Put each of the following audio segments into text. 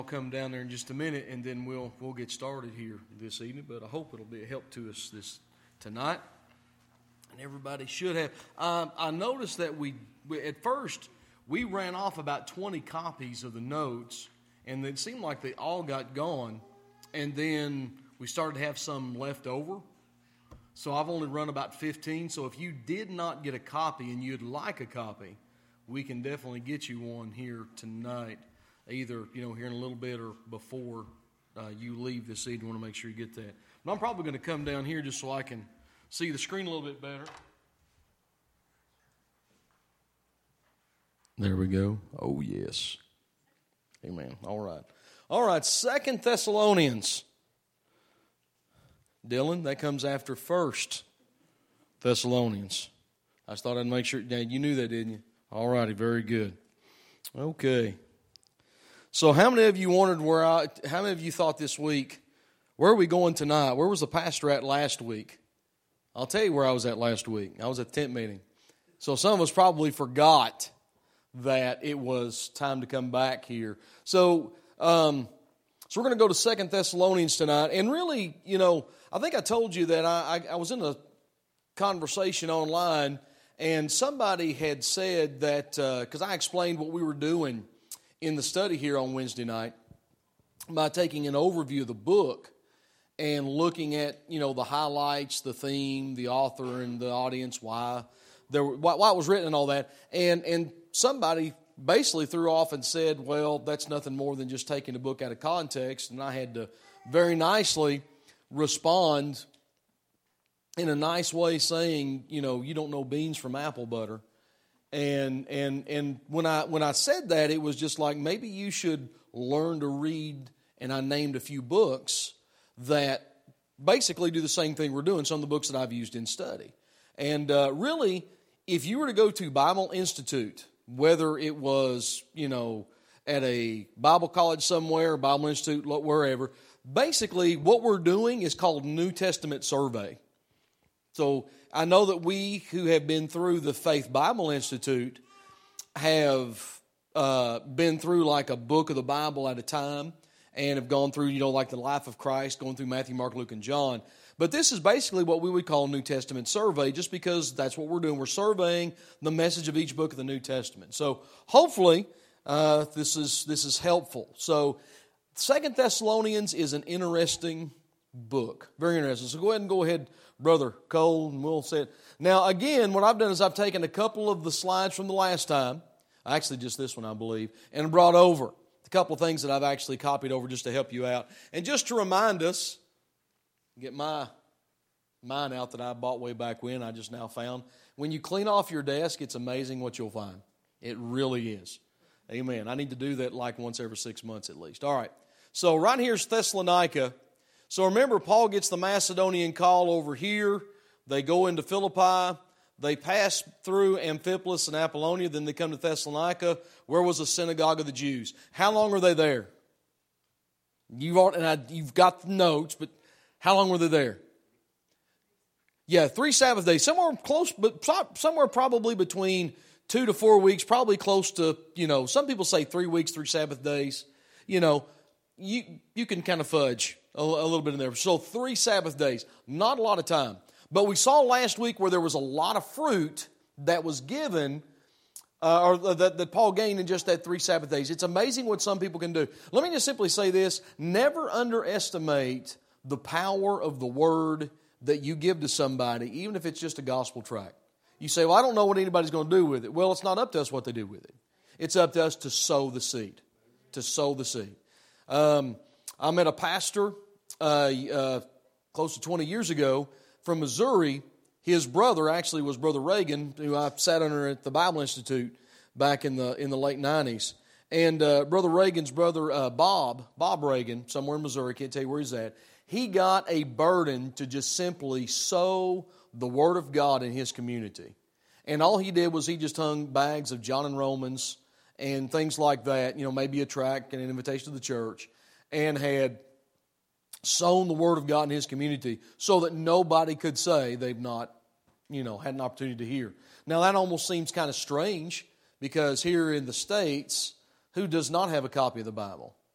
I'll come down there in just a minute, and then we'll get started here this evening. But I hope it'll be a help to us this tonight, and everybody should have. I noticed that we at first we ran off about 20 copies of the notes, and it seemed like they all got gone, and then we started to have some left over. So I've only run about 15. So if you did not get a copy and you'd like a copy, we can definitely get you one here tonight. Either, here in a little bit or before you leave this evening. I want to make sure you get that. But I'm probably going to come down here just so I can see the screen a little bit better. There we go. Oh, yes. Amen. All right. 2 Thessalonians. Dylan, that comes after 1 Thessalonians. I just thought I'd make sure. You knew that, didn't you? All righty. Very good. Okay. So how many of you wondered how many of you thought this week, where are we going tonight? Where was the pastor at last week? I'll tell you where I was at last week. I was at the tent meeting. So some of us probably forgot that it was time to come back here. So we're going to go to 2 Thessalonians tonight. And really, I think I told you that I was in a conversation online, and somebody had said that, because I explained what we were doing in the study here on Wednesday night by taking an overview of the book and looking at, the highlights, the theme, the author, and the audience, why it was written and all that. And somebody basically threw off and said, well, that's nothing more than just taking a book out of context. And I had to very nicely respond in a nice way saying, you don't know beans from apple butter. And when I said that, it was just like, maybe you should learn to read, and I named a few books that basically do the same thing we're doing, some of the books that I've used in study. And really, if you were to go to Bible Institute, whether it was, at a Bible college somewhere, Bible Institute, wherever, basically what we're doing is called New Testament survey. So I know that we who have been through the Faith Bible Institute have been through like a book of the Bible at a time and have gone through, like the life of Christ, going through Matthew, Mark, Luke, and John. But this is basically what we would call New Testament survey, just because that's what we're doing. We're surveying the message of each book of the New Testament. So hopefully this is helpful. So 2 Thessalonians is an interesting book. Very interesting. So go ahead, Brother Cole, and we'll say it. Now, again, what I've done is I've taken a couple of the slides from the last time, actually just this one, I believe, and brought over a couple of things that I've actually copied over just to help you out. And just to remind us, get mine out that I bought way back when, I just now found. When you clean off your desk, it's amazing what you'll find. It really is. Amen. I need to do that like once every 6 months at least. All right. So right here's Thessalonica. So remember, Paul gets the Macedonian call over here. They go into Philippi. They pass through Amphipolis and Apollonia. Then they come to Thessalonica. Where was the synagogue of the Jews? How long were they there? You've got the notes, but how long were they there? Yeah, 3 Sabbath days. Somewhere close, but somewhere probably between 2 to 4 weeks. Probably close to, some people say 3 weeks, 3 Sabbath days. You can kind of fudge a little bit in there. So 3 Sabbath days, not a lot of time. But we saw last week where there was a lot of fruit that was given, or that Paul gained in just that 3 Sabbath days. It's amazing what some people can do. Let me just simply say this. Never underestimate the power of the word that you give to somebody, even if it's just a gospel tract. You say, well, I don't know what anybody's going to do with it. Well, it's not up to us what they do with it. It's up to us to sow the seed. To sow the seed. I met a pastor close to 20 years ago from Missouri. His brother actually was Brother Reagan, who I sat under at the Bible Institute back in the late 90s. And Brother Reagan's brother, Bob Reagan, somewhere in Missouri, can't tell you where he's at, he got a burden to just simply sow the Word of God in his community. And all he did was he just hung bags of John and Romans and things like that, maybe a tract and an invitation to the church, and had sown the Word of God in his community so that nobody could say they've not, had an opportunity to hear. Now, that almost seems kind of strange because here in the States, who does not have a copy of the Bible?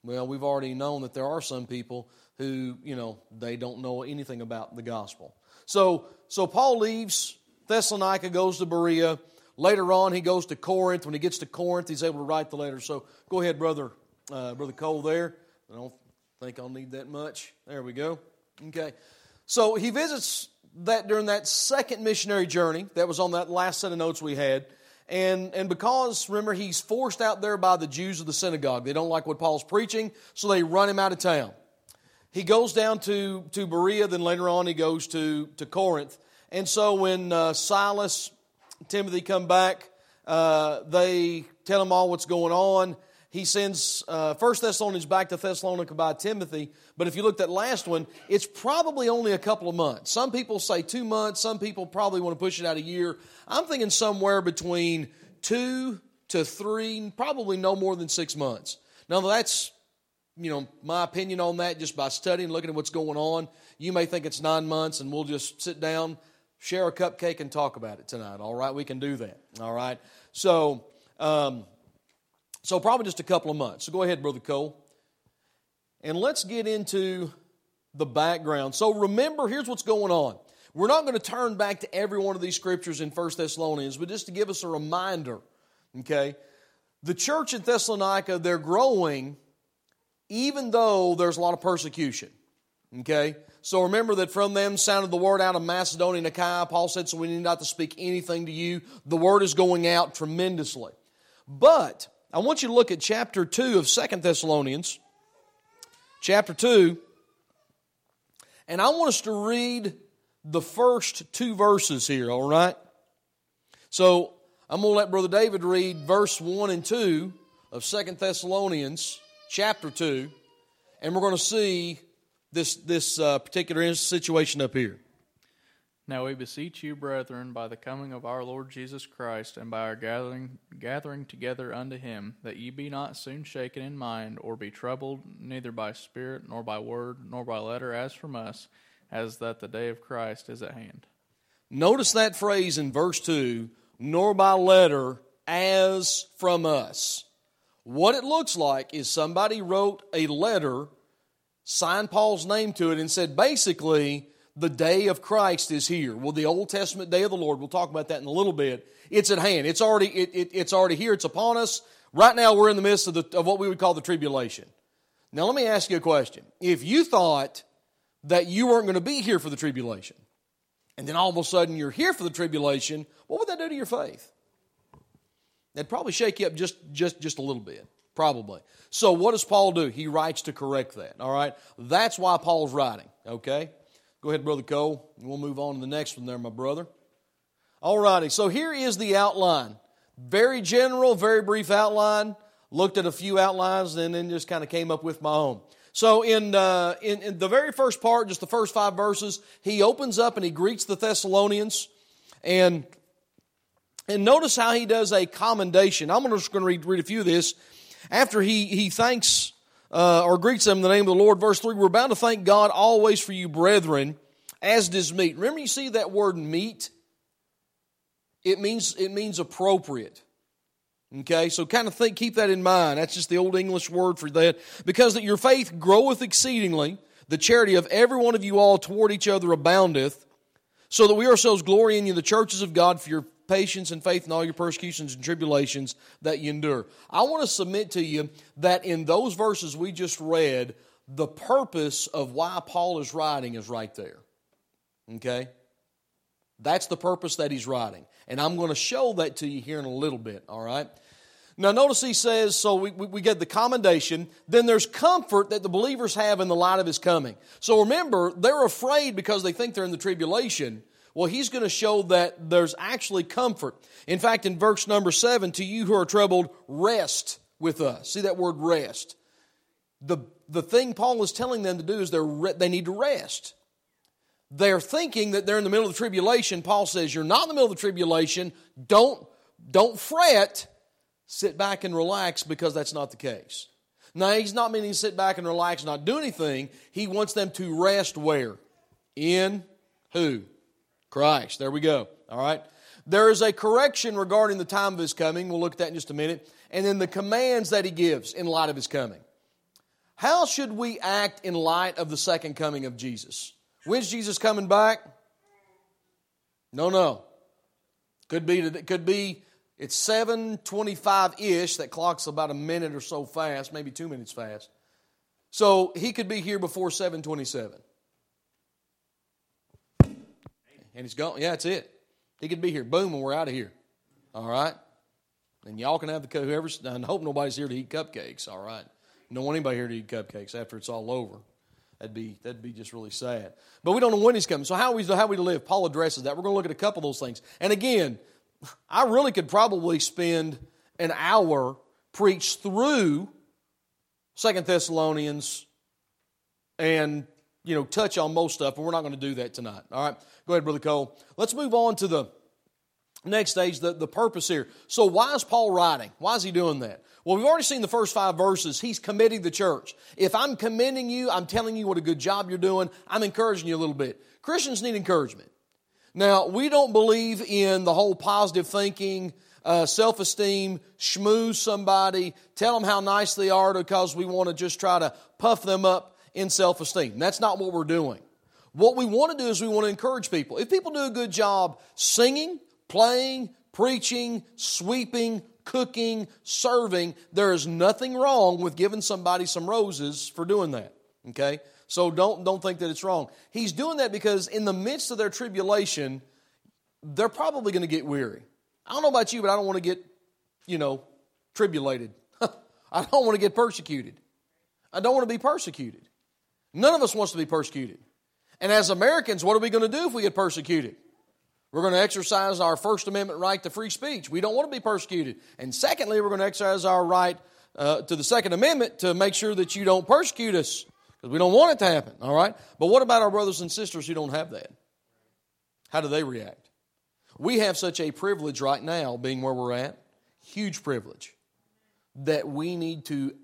Well, we've already known that there are some people who, they don't know anything about the gospel. So Paul leaves Thessalonica, goes to Berea. Later on, he goes to Corinth. When he gets to Corinth, he's able to write the letter. So go ahead, Brother Cole there. I don't think I'll need that much. There we go. Okay. So he visits that during that second missionary journey that was on that last set of notes we had. And because, remember, he's forced out there by the Jews of the synagogue. They don't like what Paul's preaching, so they run him out of town. He goes down to Berea, then later on he goes to Corinth. And so when Silas, Timothy come back, they tell him all what's going on. He sends 1 Thessalonians back to Thessalonica by Timothy. But if you looked at last one, it's probably only a couple of months. Some people say 2 months. Some people probably want to push it out a year. I'm thinking somewhere between 2 to 3, probably no more than 6 months. Now that's, my opinion on that just by studying, looking at what's going on. You may think it's 9 months, and we'll just sit down, share a cupcake, and talk about it tonight. All right, we can do that. All right. So probably just a couple of months. So go ahead, Brother Cole. And let's get into the background. So remember, here's what's going on. We're not going to turn back to every one of these scriptures in 1 Thessalonians, but just to give us a reminder, okay? The church in Thessalonica, they're growing even though there's a lot of persecution, okay? So remember that from them sounded the word out of Macedonia and Achaia. Paul said, so we need not to speak anything to you. The word is going out tremendously. But I want you to look at chapter 2 of 2 Thessalonians. Chapter 2. And I want us to read the first 2 verses here, all right? So I'm going to let Brother David read verse 1 and 2 of 2 Thessalonians chapter 2. And we're going to see this particular situation up here. Now we beseech you, brethren, by the coming of our Lord Jesus Christ, and by our gathering together unto him, that ye be not soon shaken in mind, or be troubled, neither by spirit, nor by word, nor by letter as from us, as that the day of Christ is at hand. Notice that phrase in verse 2, nor by letter as from us. What it looks like is somebody wrote a letter, signed Paul's name to it, and said basically, the day of Christ is here. Well, the Old Testament day of the Lord, we'll talk about that in a little bit. It's at hand. It's already here. It's upon us. Right now we're in the midst of what we would call the tribulation. Now let me ask you a question. If you thought that you weren't going to be here for the tribulation, and then all of a sudden you're here for the tribulation, what would that do to your faith? That'd probably shake you up just a little bit. Probably. So what does Paul do? He writes to correct that. All right? That's why Paul's writing. Okay? Go ahead, Brother Cole. We'll move on to the next one there, my brother. All righty. So here is the outline. Very general, very brief outline. Looked at a few outlines and then just kind of came up with my own. So in the very first part, just the first 5 verses, he opens up and he greets the Thessalonians. And notice how he does a commendation. I'm just going to read a few of this. After he thanks or greets them in the name of the Lord. Verse 3, we're bound to thank God always for you, brethren, as does meet. Remember, you see that word meet? It means appropriate. Okay, so kind of keep that in mind. That's just the old English word for that. Because that your faith groweth exceedingly, the charity of every one of you all toward each other aboundeth, so that we ourselves glory in you, the churches of God, for your patience and faith in all your persecutions and tribulations that you endure. I want to submit to you that in those verses we just read, the purpose of why Paul is writing is right there. Okay? That's the purpose that he's writing. And I'm going to show that to you here in a little bit, all right? Now notice he says, so we get the commendation, then there's comfort that the believers have in the light of his coming. So remember, they're afraid because they think they're in the tribulation. Well, he's going to show that there's actually comfort. In fact, in verse number 7, to you who are troubled, rest with us. See that word rest. The thing Paul is telling them to do is they need to rest. They're thinking that they're in the middle of the tribulation. Paul says, you're not in the middle of the tribulation. Don't fret. Sit back and relax, because that's not the case. Now, he's not meaning to sit back and relax and not do anything. He wants them to rest where? In who? Christ. There we go. All right. There is a correction regarding the time of his coming. We'll look at that in just a minute. And then the commands that he gives in light of his coming. How should we act in light of the second coming of Jesus? When's Jesus coming back? No. Could be it's 7:25-ish. That clock's about a minute or so fast, maybe 2 minutes fast. So he could be here before 7:27. And he's gone. Yeah, that's it. He could be here. Boom, and we're out of here. All right? And y'all can have whoever's, and I hope nobody's here to eat cupcakes, all right? You don't want anybody here to eat cupcakes after it's all over. That'd be just really sad. But we don't know when he's coming. So how are we to live? Paul addresses that. We're going to look at a couple of those things. And again, I really could probably spend an hour preach through 2 Thessalonians and, touch on most stuff, but we're not going to do that tonight. All right? Go ahead, Brother Cole. Let's move on to the next stage, the purpose here. So why is Paul writing? Why is he doing that? Well, we've already seen the first 5 verses. He's committing the church. If I'm commending you, I'm telling you what a good job you're doing, I'm encouraging you a little bit. Christians need encouragement. Now, we don't believe in the whole positive thinking, self-esteem, schmooze somebody, tell them how nice they are because we want to just try to puff them up in self-esteem. That's not what we're doing. What we want to do is we want to encourage people. If people do a good job singing, playing, preaching, sweeping, cooking, serving, there is nothing wrong with giving somebody some roses for doing that. Okay? So don't think that it's wrong. He's doing that because in the midst of their tribulation, they're probably going to get weary. I don't know about you, but I don't want to get, tribulated. I don't want to get persecuted. I don't want to be persecuted. None of us wants to be persecuted. And as Americans, what are we going to do if we get persecuted? We're going to exercise our First Amendment right to free speech. We don't want to be persecuted. And secondly, we're going to exercise our right to the Second Amendment to make sure that you don't persecute us because we don't want it to happen, all right? But what about our brothers and sisters who don't have that? How do they react? We have such a privilege right now being where we're at, huge privilege, that we need to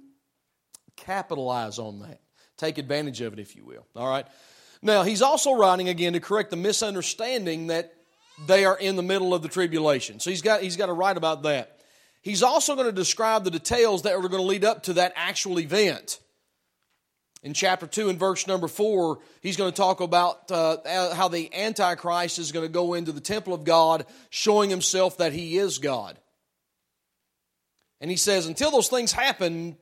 capitalize on that. Take advantage of it, if you will, all right? Now, he's also writing again to correct the misunderstanding that they are in the middle of the tribulation. So he's got to write about that. He's also going to describe the details that are going to lead up to that actual event. In chapter 2 and verse number 4, he's going to talk about how the Antichrist is going to go into the temple of God, showing himself that he is God. And he says, until those things happen,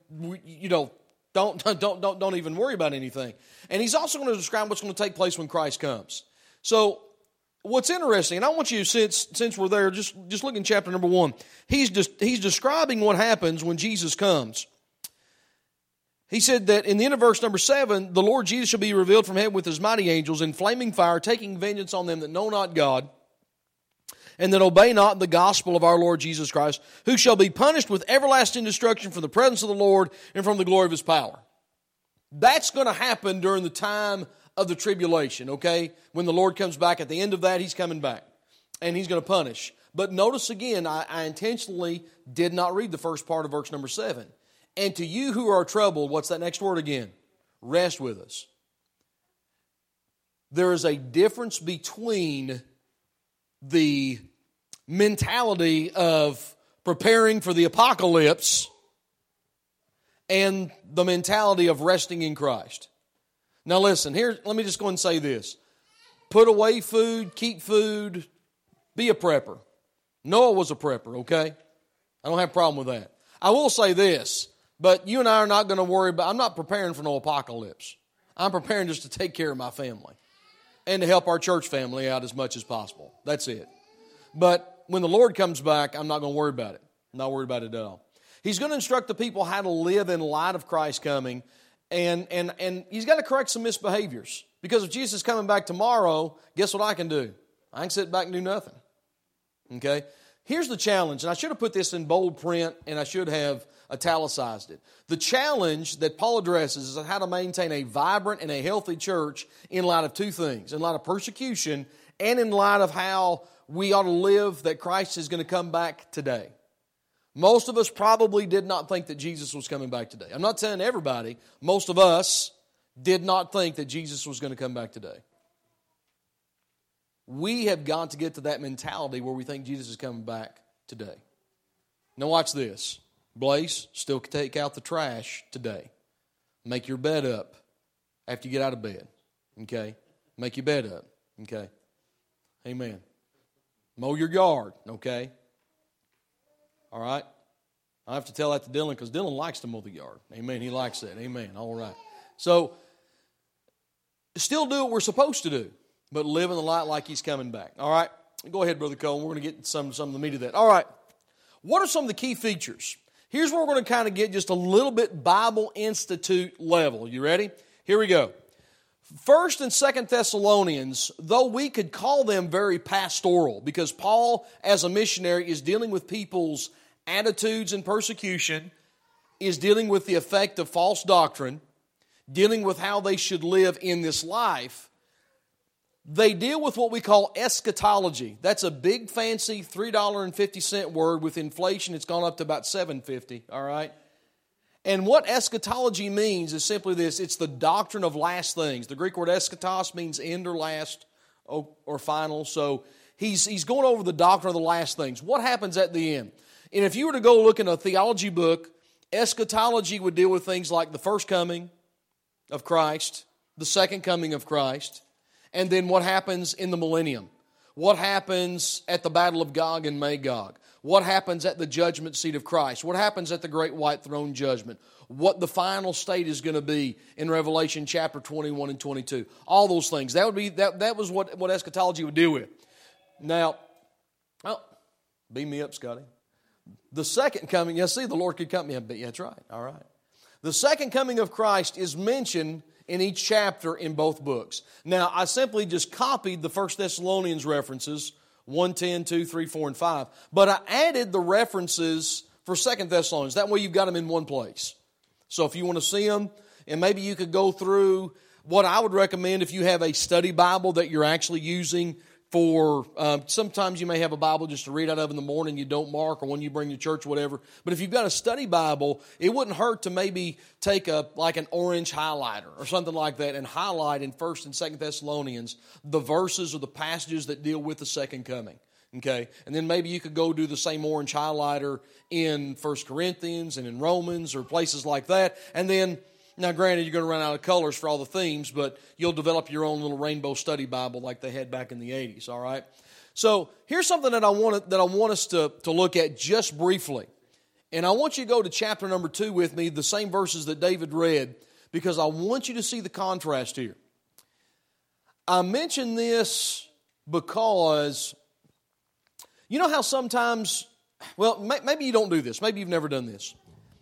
don't even worry about anything. And he's also going to describe what's going to take place when Christ comes. So what's interesting, and I want you, since we're there, just look in chapter number 1. He's describing what happens when Jesus comes. He said that in the end of verse number 7, the Lord Jesus shall be revealed from heaven with his mighty angels in flaming fire, taking vengeance on them that know not God, and that obey not the gospel of our Lord Jesus Christ, who shall be punished with everlasting destruction from the presence of the Lord and from the glory of his power. That's going to happen during the time of the tribulation, okay? When the Lord comes back, at the end of that, he's coming back. And he's going to punish. But notice again, I intentionally did not read the first part of verse number 7. And to you who are troubled, what's that next word again? Rest with us. There is a difference between the mentality of preparing for the apocalypse and the mentality of resting in Christ. Now listen, let me just go and say this. Put away food, keep food, be a prepper. Noah was a prepper, okay? I don't have a problem with that. I will say this, but you and I are not going to worry about, I'm not preparing for no apocalypse. I'm preparing just to take care of my family and to help our church family out as much as possible. That's it. But when the Lord comes back, I'm not going to worry about it. I'm not worried about it at all. He's going to instruct the people how to live in light of Christ coming, and he's got to correct some misbehaviors. Because if Jesus is coming back tomorrow, guess what I can do? I can sit back and do nothing. Okay? Here's the challenge, and I should have put this in bold print, and I should have italicized it. The challenge that Paul addresses is how to maintain a vibrant and a healthy church in light of two things. In light of persecution and in light of how we ought to live that Christ is going to come back today. Most of us probably did not think that Jesus was coming back today. I'm not saying everybody. Most of us did not think that Jesus was going to come back today. We have got to get to that mentality where we think Jesus is coming back today. Now watch this. Blaze, still take out the trash today. Make your bed up after you get out of bed. Okay? Make your bed up. Okay? Amen. Mow your yard. Okay? All right? I have to tell that to Dylan because Dylan likes to mow the yard. Amen. He likes that. Amen. All right. So, still do what we're supposed to do, but live in the light like He's coming back. All right? Go ahead, Brother Cole. We're going to get some of the meat of that. All right. What are some of the key features? Here's where we're going to kind of get just a little bit Bible Institute level. You ready? Here we go. 1st and 2nd Thessalonians, though we could call them very pastoral, because Paul, as a missionary, is dealing with people's attitudes and persecution, is dealing with the effect of false doctrine, dealing with how they should live in this life. They deal with what we call eschatology. That's a big fancy $3.50 word. With inflation, it's gone up to about $7.50, all right? And what eschatology means is simply this: it's the doctrine of last things. The Greek word eschatos means end or last or final. So he's going over the doctrine of the last things. What happens at the end? And if you were to go look in a theology book, eschatology would deal with things like the first coming of Christ, the second coming of Christ, and then what happens in the millennium. What happens at the battle of Gog and Magog? What happens at the judgment seat of Christ? What happens at the great white throne judgment? What the final state is going to be in Revelation chapter 21 and 22. All those things. That was what eschatology would deal with. Now, beam me up, Scotty. The second coming, the Lord could come. Yeah, that's right. All right. The second coming of Christ is mentioned in each chapter in both books. Now, I simply just copied the 1 Thessalonians references, 1:10, 2, 3, 4, and 5. But I added the references for 2 Thessalonians. That way you've got them in one place. So if you want to see them, and maybe you could go through what I would recommend if you have a study Bible that you're actually using for, sometimes you may have a Bible just to read out of in the morning, you don't mark, or when you bring to church, whatever. But if you've got a study Bible, it wouldn't hurt to maybe take an orange highlighter or something like that and highlight in 1 and 2 Thessalonians the verses or the passages that deal with the second coming. Okay? And then maybe you could go do the same orange highlighter in 1 Corinthians and in Romans or places like that. And then, now granted, you're going to run out of colors for all the themes, but you'll develop your own little rainbow study Bible like they had back in the 80s, all right? So here's something that I want us to look at just briefly. And I want you to go to chapter number 2 with me, the same verses that David read, because I want you to see the contrast here. I mention this because, you know how sometimes, well, maybe you don't do this. Maybe you've never done this.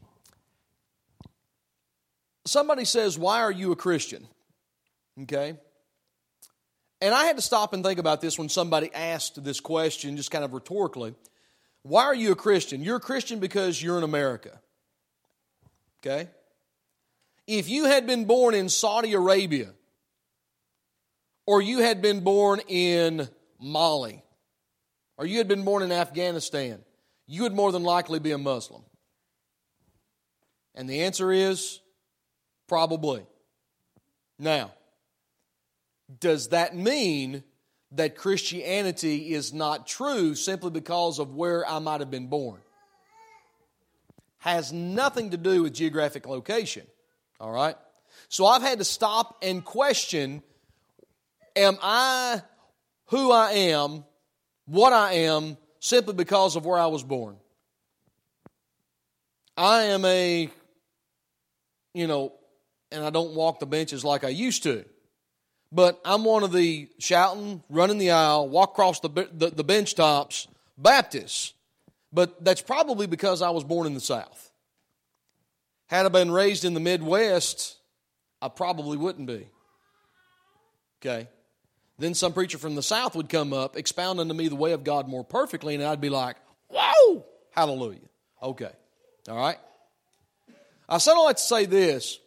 Somebody says, "Why are you a Christian?" Okay? And I had to stop and think about this when somebody asked this question, just kind of rhetorically. Why are you a Christian? You're a Christian because you're in America. Okay? If you had been born in Saudi Arabia, or you had been born in Mali, or you had been born in Afghanistan, you would more than likely be a Muslim. And the answer is, probably. Now, does that mean that Christianity is not true simply because of where I might have been born? Has nothing to do with geographic location. All right? So I've had to stop and question, am I who I am, what I am, simply because of where I was born? I am and I don't walk the benches like I used to. But I'm one of the shouting, running the aisle, walk across the bench tops Baptists. But that's probably because I was born in the South. Had I been raised in the Midwest, I probably wouldn't be. Okay? Then some preacher from the South would come up, expound unto me the way of God more perfectly, and I'd be like, whoa, hallelujah. Okay. All right? I said all that to say this.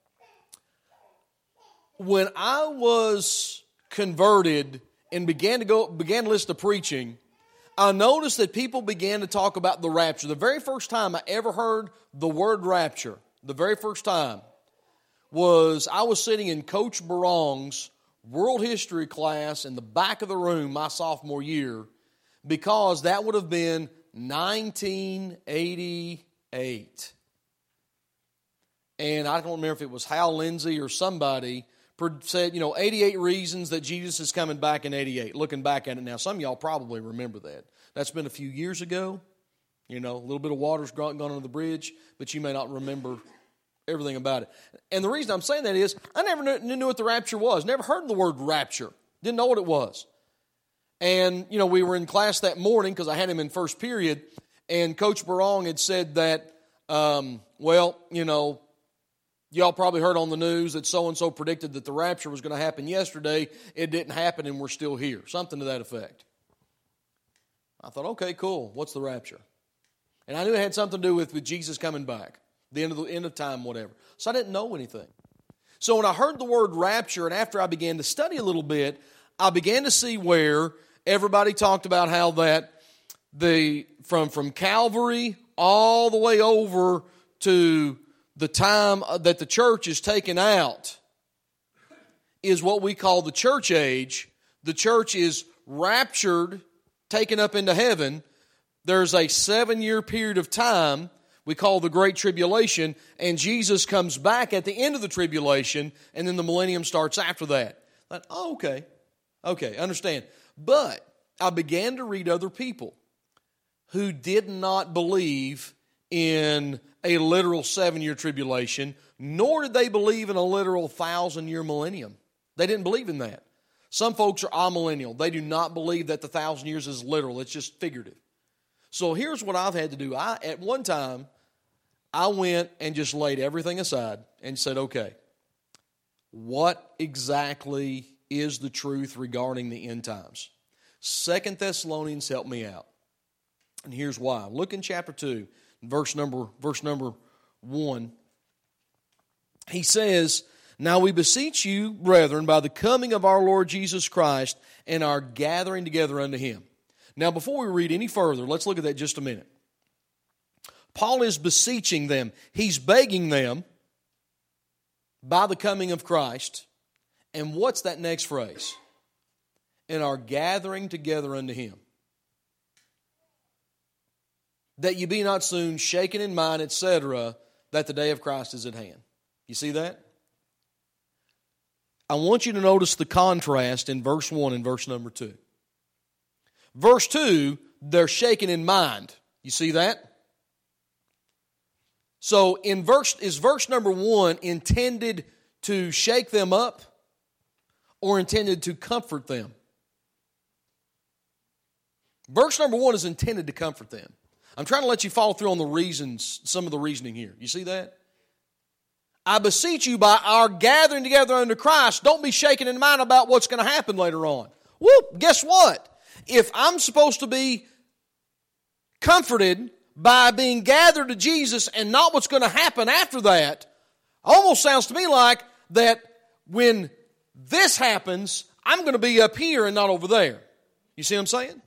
When I was converted and began to listen to preaching, I noticed that people began to talk about the rapture. The very first time I ever heard the word rapture, the very first time, was I was sitting in Coach Barong's world history class in the back of the room my sophomore year, because that would have been 1988. and I don't remember if it was Hal Lindsey or somebody said, 88 reasons that Jesus is coming back in 88. Looking back at it now, some of y'all probably remember that. That's been a few years ago. A little bit of water's gone under the bridge, but you may not remember everything about it. And the reason I'm saying that is I never knew what the rapture was. Never heard of the word rapture. Didn't know what it was. And, we were in class that morning because I had him in first period, and Coach Barong had said that, y'all probably heard on the news that so-and-so predicted that the rapture was going to happen yesterday. It didn't happen, and we're still here. Something to that effect. I thought, okay, cool. What's the rapture? And I knew it had something to do with Jesus coming back, the end of time, whatever. So I didn't know anything. So when I heard the word rapture, and after I began to study a little bit, I began to see where everybody talked about how that from Calvary all the way over to the time that the church is taken out is what we call the church age. The church is raptured, taken up into heaven. There's a 7-year period of time we call the Great Tribulation, and Jesus comes back at the end of the tribulation, and then the millennium starts after that. Like, oh, okay, understand. But I began to read other people who did not believe in a literal 7-year tribulation, nor did they believe in a literal 1,000-year millennium. They didn't believe in that. Some folks are amillennial. They do not believe that the 1,000 years is literal. It's just figurative. So here's what I've had to do. At one time, I went and just laid everything aside and said, okay, what exactly is the truth regarding the end times? 2 Thessalonians helped me out. And here's why. Look in chapter 2, verse number 1. He says, "Now we beseech you, brethren, by the coming of our Lord Jesus Christ and our gathering together unto Him." Now, before we read any further, let's look at that just a minute. Paul is beseeching them. He's begging them by the coming of Christ. And what's that next phrase? "And our gathering together unto Him. That you be not soon shaken in mind, etc., that the day of Christ is at hand." You see that? I want you to notice the contrast in verse 1 and verse number 2. Verse 2, they're shaken in mind. You see that? So is verse number 1 intended to shake them up or intended to comfort them? Verse number 1 is intended to comfort them. I'm trying to let you follow through on the reasons, some of the reasoning here. You see that? "I beseech you by our gathering together under Christ, don't be shaken in mind about what's going to happen later on." Whoop, guess what? If I'm supposed to be comforted by being gathered to Jesus and not what's going to happen after that, almost sounds to me like that when this happens, I'm going to be up here and not over there. You see what I'm saying?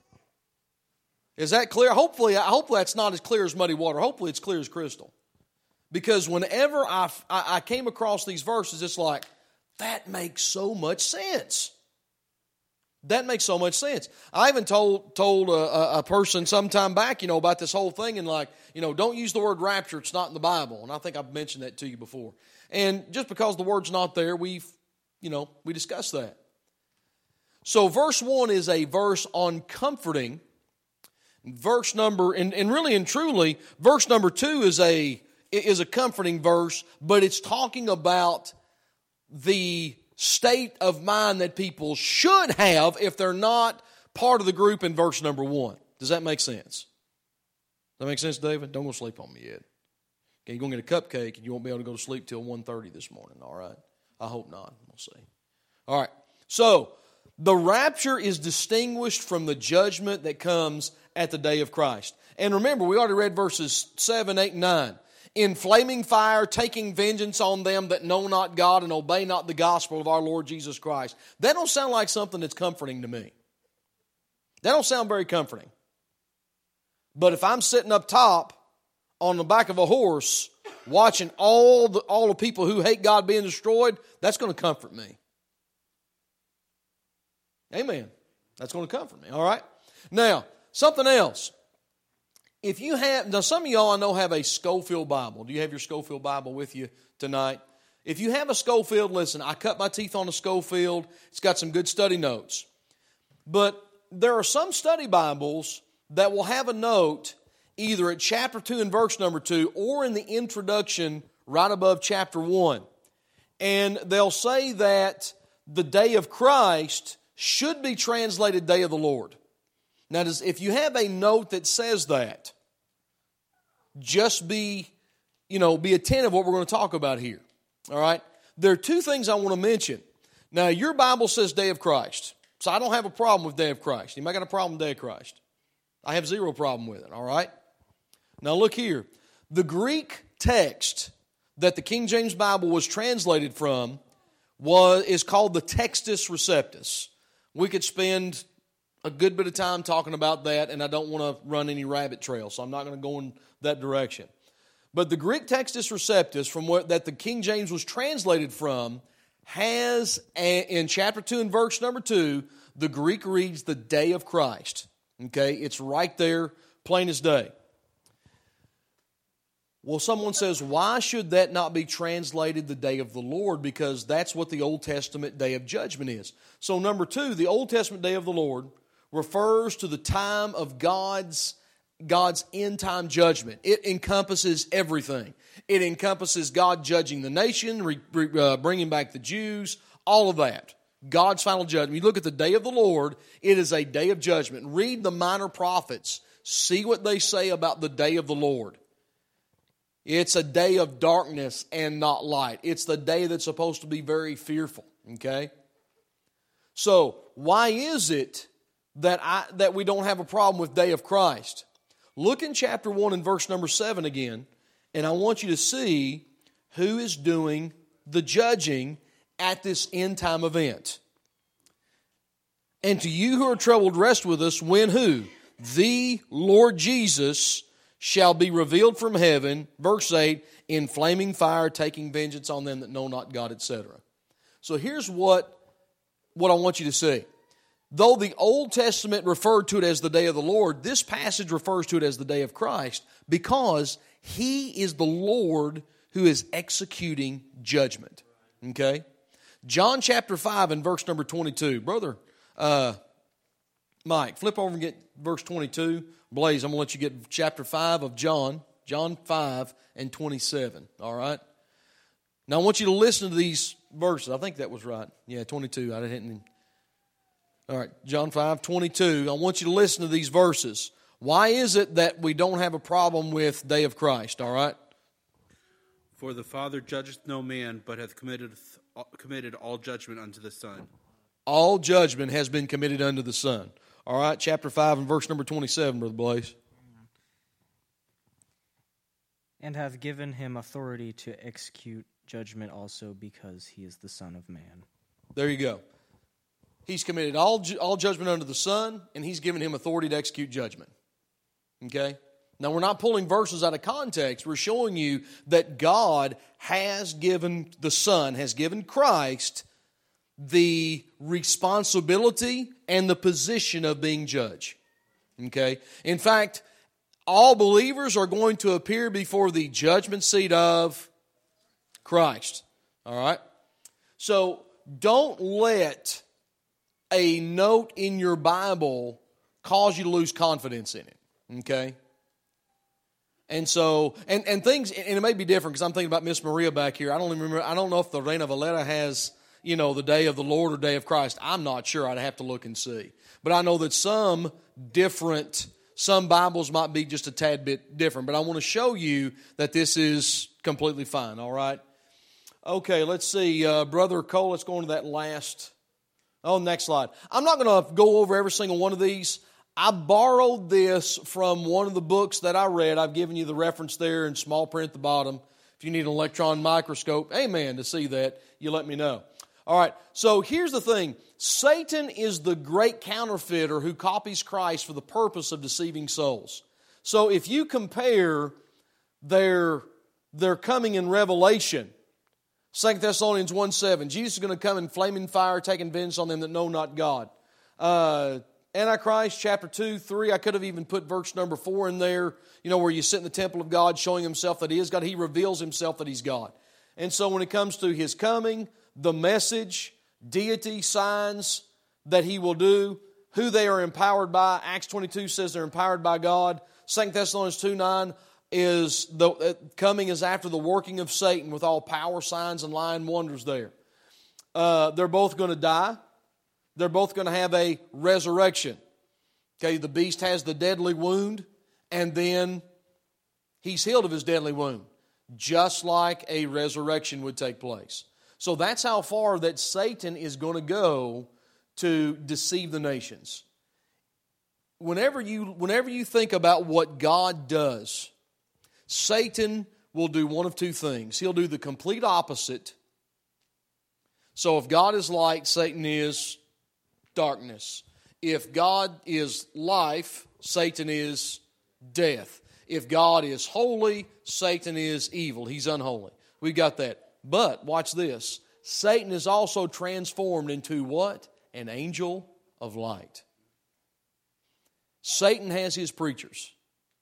Is that clear? Hopefully that's not as clear as muddy water. Hopefully it's clear as crystal. Because whenever I came across these verses, it's like, that makes so much sense. That makes so much sense. I even told a person some time back, about this whole thing, and don't use the word rapture. It's not in the Bible. And I think I've mentioned that to you before. And just because the word's not there, we discussed that. So verse 1 is a verse on comforting. Verse number, and really and truly, verse number 2 is a comforting verse, but it's talking about the state of mind that people should have if they're not part of the group in verse number 1. Does that make sense? Does that make sense, David? Don't go sleep on me yet. Okay, you're going to get a cupcake and you won't be able to go to sleep till 1:30 this morning, all right? I hope not. We'll see. All right, so the rapture is distinguished from the judgment that comes at the day of Christ. And remember, we already read verses 7, 8, and 9. "In flaming fire, taking vengeance on them that know not God and obey not the gospel of our Lord Jesus Christ." That don't sound like something that's comforting to me. That don't sound very comforting. But if I'm sitting up top on the back of a horse watching all the people who hate God being destroyed, that's going to comfort me. Amen. That's going to comfort me, all right? Now, something else. If you have, now some of y'all I know have a Schofield Bible. Do you have your Schofield Bible with you tonight? If you have a Schofield, listen, I cut my teeth on a Schofield. It's got some good study notes. But there are some study Bibles that will have a note either at chapter 2 and verse number 2 or in the introduction right above chapter 1. And they'll say that the day of Christ should be translated day of the Lord. Now, if you have a note that says that, just be attentive to what we're going to talk about here. All right? There are two things I want to mention. Now, your Bible says day of Christ. So I don't have a problem with day of Christ. Anybody got a problem with day of Christ? I have zero problem with it, all right? Now look here. The Greek text that the King James Bible was translated from is called the Textus Receptus. We could spend a good bit of time talking about that, and I don't want to run any rabbit trails, so I'm not going to go in that direction. But the Greek Textus Receptus, that the King James was translated from, has, in chapter 2 and verse number 2, the Greek reads the day of Christ. Okay, it's right there, plain as day. Well, someone says, why should that not be translated the day of the Lord? Because that's what the Old Testament day of judgment is. So number 2, the Old Testament day of the Lord refers to the time of God's end-time judgment. It encompasses everything. It encompasses God judging the nation, bringing back the Jews, all of that. God's final judgment. You look at the day of the Lord, it is a day of judgment. Read the minor prophets. See what they say about the day of the Lord. It's a day of darkness and not light. It's the day that's supposed to be very fearful. Okay? So, why is it that we don't have a problem with day of Christ? Look in chapter 1 and verse number 7 again, and I want you to see who is doing the judging at this end time event. And to you who are troubled, rest with us when who? The Lord Jesus shall be revealed from heaven, verse 8, in flaming fire, taking vengeance on them that know not God, etc. So here's what I want you to see. Though the Old Testament referred to it as the day of the Lord, this passage refers to it as the day of Christ because He is the Lord who is executing judgment. Okay? John chapter 5 and verse number 22. Brother Mike, flip over and get verse 22. Blaze, I'm going to let you get chapter 5 of John 5 and 27. All right? Now I want you to listen to these verses. I think that was right. Yeah, 22. I didn't. All right, John 5, 22. I want you to listen to these verses. Why is it that we don't have a problem with day of Christ, all right? For the Father judgeth no man, but hath committed all judgment unto the Son. All judgment has been committed unto the Son. All right, chapter 5 and verse number 27, Brother Blaze. And hath given him authority to execute judgment also because he is the Son of Man. There you go. He's committed all judgment unto the Son, and He's given Him authority to execute judgment. Okay? Now, we're not pulling verses out of context. We're showing you that God has given the Son, has given Christ the responsibility and the position of being judge. Okay? In fact, all believers are going to appear before the judgment seat of Christ. All right? So, don't let a note in your Bible cause you to lose confidence in it. Okay? And so, and things, and it may be different because I'm thinking about Miss Maria back here. I don't know if the Reina Valera has, the day of the Lord or day of Christ. I'm not sure. I'd have to look and see. But I know that some Bibles might be just a tad bit different. But I want to show you that this is completely fine, all right? Okay, let's see. Brother Cole, let's go on to that last. Oh, next slide. I'm not going to go over every single one of these. I borrowed this from one of the books that I read. I've given you the reference there in small print at the bottom. If you need an electron microscope, amen, to see that, you let me know. All right, so here's the thing. Satan is the great counterfeiter who copies Christ for the purpose of deceiving souls. So if you compare their coming in Revelation, 2 Thessalonians 1:7, Jesus is going to come in flaming fire, taking vengeance on them that know not God. Antichrist, chapter 2, 3, I could have even put verse number 4 in there, where you sit in the temple of God showing himself that he is God. He reveals himself that he's God. And so when it comes to his coming, the message, deity, signs that he will do, who they are empowered by, Acts 22 says they're empowered by God. 2 Thessalonians 2:9 is the coming is after the working of Satan with all power, signs, and lying wonders there. They're both going to die. They're both going to have a resurrection. Okay, the beast has the deadly wound, and then he's healed of his deadly wound, just like a resurrection would take place. So that's how far that Satan is going to go to deceive the nations. Whenever you think about what God does, Satan will do one of two things. He'll do the complete opposite. So if God is light, Satan is darkness. If God is life, Satan is death. If God is holy, Satan is evil. He's unholy. We've got that. But, watch this. Satan is also transformed into what? An angel of light. Satan has his preachers.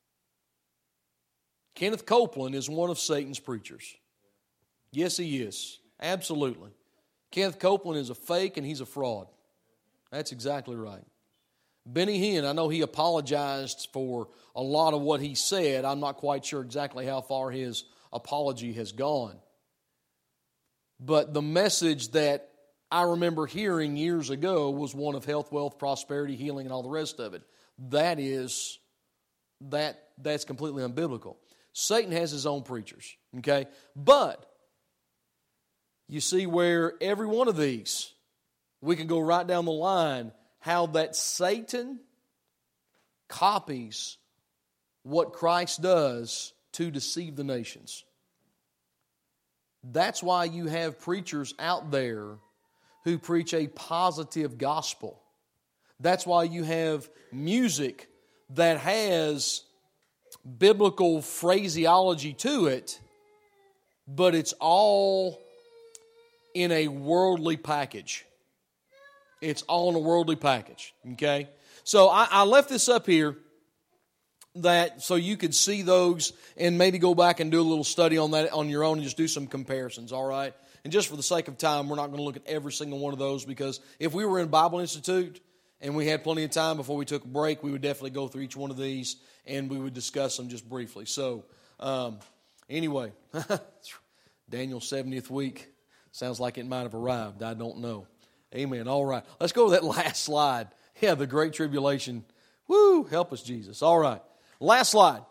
Kenneth Copeland is one of Satan's preachers. Yes, he is. Absolutely. Kenneth Copeland is a fake and he's a fraud. That's exactly right. Benny Hinn, I know he apologized for a lot of what he said. I'm not quite sure exactly how far his apology has gone. But the message that I remember hearing years ago was one of health, wealth, prosperity, healing, and all the rest of it. That's completely unbiblical. Satan has his own preachers, okay? But you see where every one of these, we can go right down the line, how that Satan copies what Christ does to deceive the nations. That's why you have preachers out there who preach a positive gospel. That's why you have music that has biblical phraseology to it, but it's all in a worldly package. It's all in a worldly package, okay? So I left this up here so you could see those and maybe go back and do a little study on that on your own and just do some comparisons, all right? And just for the sake of time, we're not going to look at every single one of those, because if we were in Bible Institute and we had plenty of time before we took a break, we would definitely go through each one of these and we would discuss them just briefly. So, anyway, Daniel's 70th week. Sounds like it might have arrived. I don't know. Amen. All right. Let's go to that last slide. Yeah, the Great Tribulation. Woo! Help us, Jesus. All right. Last slide.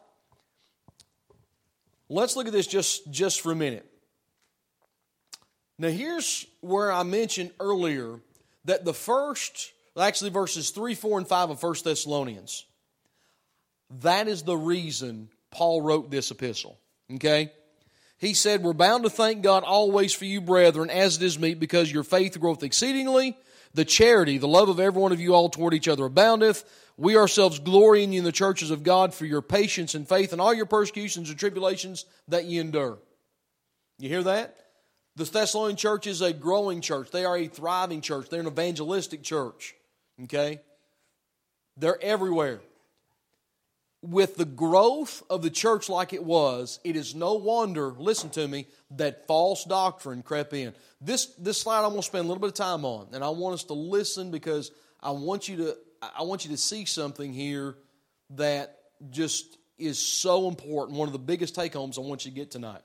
Let's look at this just for a minute. Now, here's where I mentioned earlier that the first, actually verses 3, 4, and 5 of 1 Thessalonians, that is the reason Paul wrote this epistle. Okay? He said, we're bound to thank God always for you, brethren, as it is meet, because your faith groweth exceedingly. The charity, the love of every one of you all toward each other aboundeth. We ourselves glory in you in the churches of God for your patience and faith and all your persecutions and tribulations that ye endure. You hear that? The Thessalonian church is a growing church. They are a thriving church. They're an evangelistic church. Okay? They're everywhere. With the growth of the church like it was, it is no wonder, listen to me, that false doctrine crept in. This slide I'm going to spend a little bit of time on, and I want us to listen because I want you to see something here that just is so important. One of the biggest take-homes I want you to get tonight.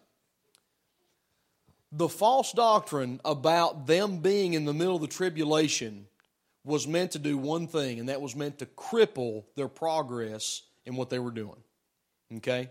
The false doctrine about them being in the middle of the tribulation was meant to do one thing, and that was meant to cripple their progress in what they were doing. Okay?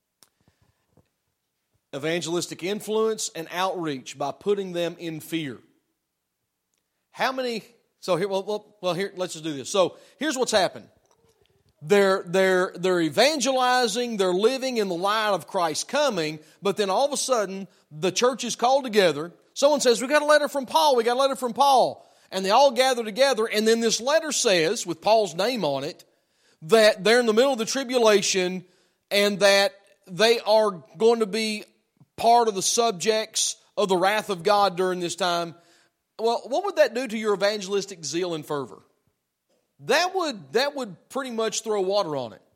Evangelistic influence and outreach by putting them in fear. How many? So here, here, let's just do this. So here's what's happened. They're evangelizing, they're living in the light of Christ's coming, but then all of a sudden, the church is called together. Someone says, we got a letter from Paul. And they all gather together, and then this letter says, with Paul's name on it, that they're in the middle of the tribulation and that they are going to be part of the subjects of the wrath of God during this time. Well, what would that do to your evangelistic zeal and fervor? that would pretty much throw water on it.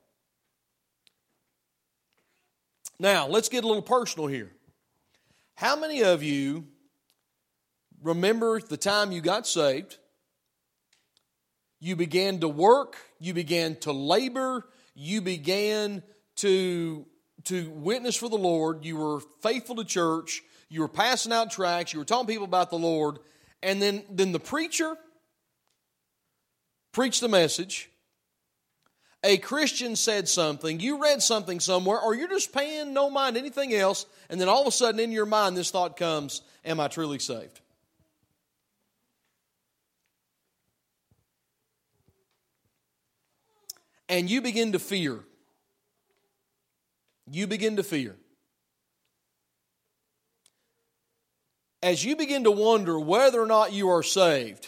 Now, let's get a little personal here. How many of you remember the time you got saved? You began to work, you began to labor, you began to witness for the Lord, you were faithful to church, you were passing out tracts, you were telling people about the Lord, and then the preacher preached the message, a Christian said something, you read something somewhere, or you're just paying no mind anything else, and then all of a sudden in your mind this thought comes, am I truly saved? And you begin to fear. You begin to fear. As you begin to wonder whether or not you are saved.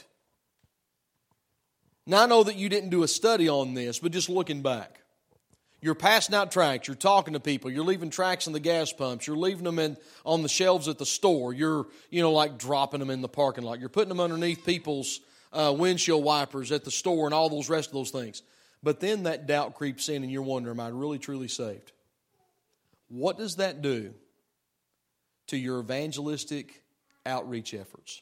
Now I know that you didn't do a study on this, but just looking back. You're passing out tracts, you're talking to people, you're leaving tracts in the gas pumps, you're leaving them on the shelves at the store, you're like dropping them in the parking lot, you're putting them underneath people's windshield wipers at the store and all those rest of those things. But then that doubt creeps in and you're wondering, am I really truly saved? What does that do to your evangelistic outreach efforts?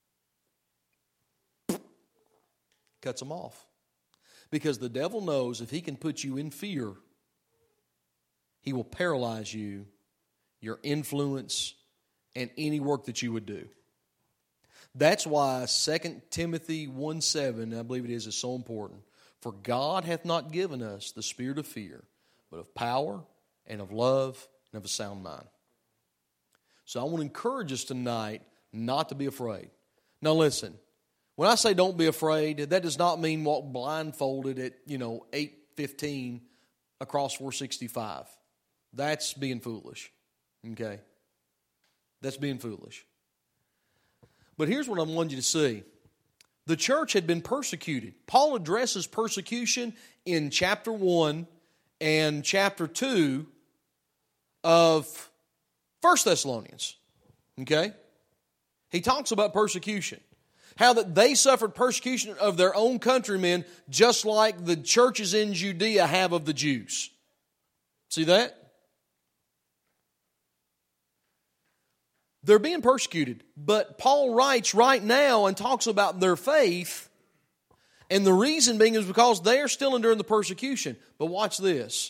Cuts them off. Because the devil knows if he can put you in fear, he will paralyze you, your influence, and any work that you would do. That's why 2 Timothy 1:7, I believe it is so important. For God hath not given us the spirit of fear, but of power and of love and of a sound mind. So I want to encourage us tonight not to be afraid. Now listen, when I say don't be afraid, that does not mean walk blindfolded at 8:15 across 465. That's being foolish. Okay? That's being foolish. But here's what I want you to see. The church had been persecuted. Paul addresses persecution in chapter 1 and chapter 2 of 1 Thessalonians. Okay? He talks about persecution. How that they suffered persecution of their own countrymen just like the churches in Judea have of the Jews. See that? They're being persecuted. But Paul writes right now and talks about their faith. And the reason being is because they are still enduring the persecution. But watch this.